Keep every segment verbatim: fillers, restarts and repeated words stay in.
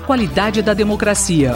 A qualidade da democracia.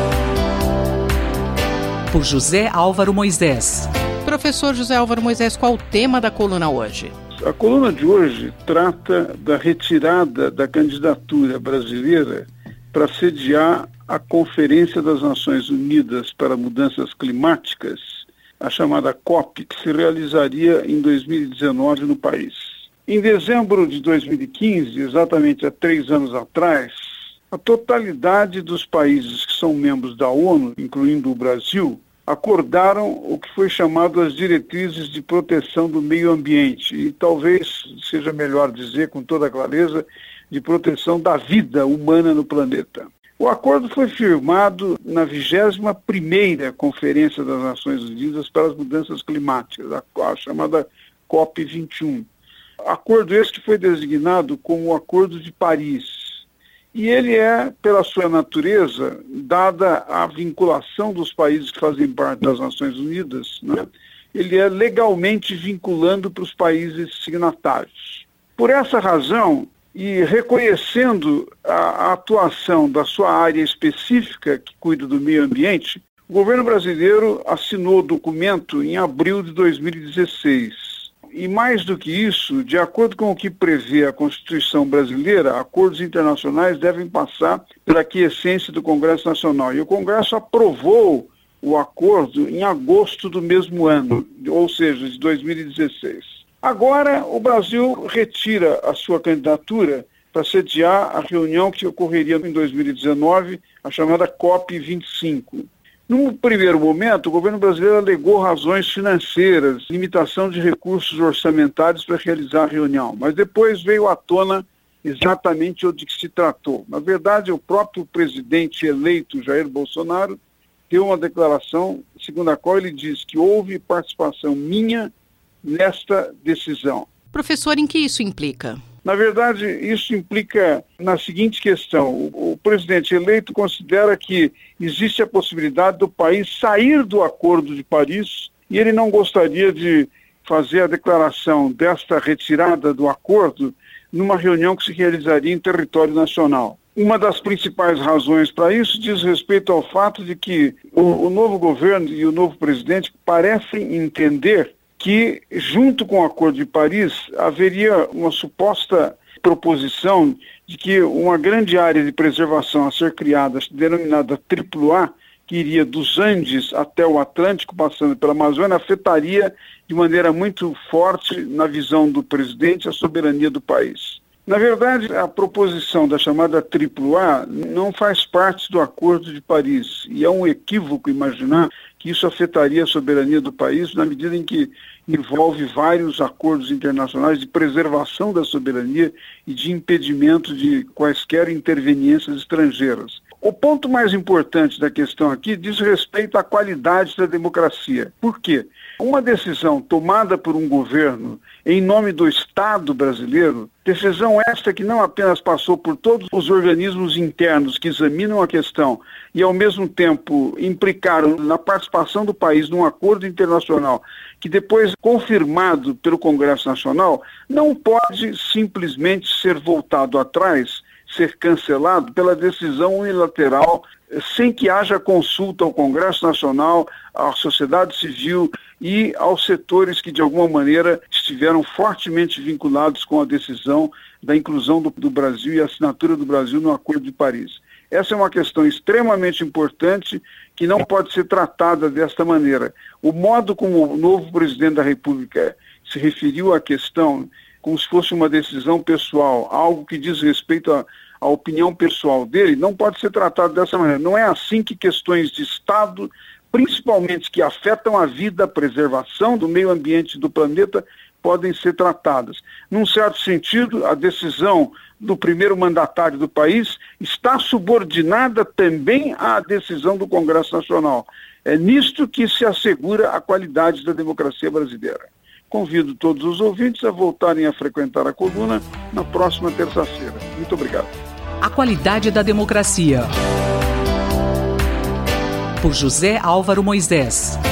Por José Álvaro Moisés. Professor José Álvaro Moisés, qual o tema da coluna hoje? A coluna de hoje trata da retirada da candidatura brasileira para sediar a Conferência das Nações Unidas para Mudanças Climáticas, a chamada COP, que se realizaria em dois mil e dezenove no país. Em dezembro de dois mil e quinze, exatamente há três anos atrás, a totalidade dos países que são membros da ONU, incluindo o Brasil, acordaram o que foi chamado as diretrizes de proteção do meio ambiente, e talvez seja melhor dizer com toda clareza, de proteção da vida humana no planeta. O acordo foi firmado na vigésima primeira Conferência das Nações Unidas para as Mudanças Climáticas, a, a chamada COP vinte e um. Acordo este que foi designado como o Acordo de Paris. E ele é, pela sua natureza, dada a vinculação dos países que fazem parte das Nações Unidas, né? Ele é legalmente vinculando para os países signatários. Por essa razão, e reconhecendo a, a atuação da sua área específica, que cuida do meio ambiente, o governo brasileiro assinou o documento em abril de dois mil e dezesseis. E mais do que isso, de acordo com o que prevê a Constituição brasileira, acordos internacionais devem passar pela aquiescência do Congresso Nacional. E o Congresso aprovou o acordo em agosto do mesmo ano, ou seja, de dois mil e dezesseis. Agora, o Brasil retira a sua candidatura para sediar a reunião que ocorreria em dois mil e dezenove, a chamada COP vinte e cinco. Num primeiro momento, o governo brasileiro alegou razões financeiras, limitação de recursos orçamentários para realizar a reunião, mas depois veio à tona exatamente o de que se tratou. Na verdade, o próprio presidente eleito, Jair Bolsonaro, deu uma declaração segundo a qual ele diz que houve participação minha nesta decisão. Professor, em que isso implica? Na verdade, isso implica na seguinte questão. O, o presidente eleito considera que existe a possibilidade do país sair do Acordo de Paris e ele não gostaria de fazer a declaração desta retirada do acordo numa reunião que se realizaria em território nacional. Uma das principais razões para isso diz respeito ao fato de que o, o novo governo e o novo presidente parecem entender que, junto com o Acordo de Paris, haveria uma suposta proposição de que uma grande área de preservação a ser criada, denominada triplo A, que iria dos Andes até o Atlântico, passando pela Amazônia, afetaria de maneira muito forte, na visão do presidente, a soberania do país. Na verdade, a proposição da chamada triplo A não faz parte do Acordo de Paris, e é um equívoco imaginar que isso afetaria a soberania do país, na medida em que envolve vários acordos internacionais de preservação da soberania e de impedimento de quaisquer interveniências estrangeiras. O ponto mais importante da questão aqui diz respeito à qualidade da democracia. Por quê? Uma decisão tomada por um governo em nome do Estado brasileiro, decisão esta que não apenas passou por todos os organismos internos que examinam a questão e, ao mesmo tempo, implicaram na participação do país num acordo internacional que depois, confirmado pelo Congresso Nacional, não pode simplesmente ser voltado atrás, ser cancelado pela decisão unilateral, sem que haja consulta ao Congresso Nacional, à sociedade civil e aos setores que, de alguma maneira, estiveram fortemente vinculados com a decisão da inclusão do, do Brasil e a assinatura do Brasil no Acordo de Paris. Essa é uma questão extremamente importante que não pode ser tratada desta maneira. O modo como o novo presidente da República se referiu à questão como se fosse uma decisão pessoal, algo que diz respeito à, à opinião pessoal dele, não pode ser tratado dessa maneira. Não é assim que questões de Estado, principalmente que afetam a vida, a preservação do meio ambiente do planeta, podem ser tratadas. Num certo sentido, a decisão do primeiro mandatário do país está subordinada também à decisão do Congresso Nacional. É nisto que se assegura a qualidade da democracia brasileira. Convido todos os ouvintes a voltarem a frequentar a coluna na próxima terça-feira. Muito obrigado. A qualidade da democracia. Por José Álvaro Moisés.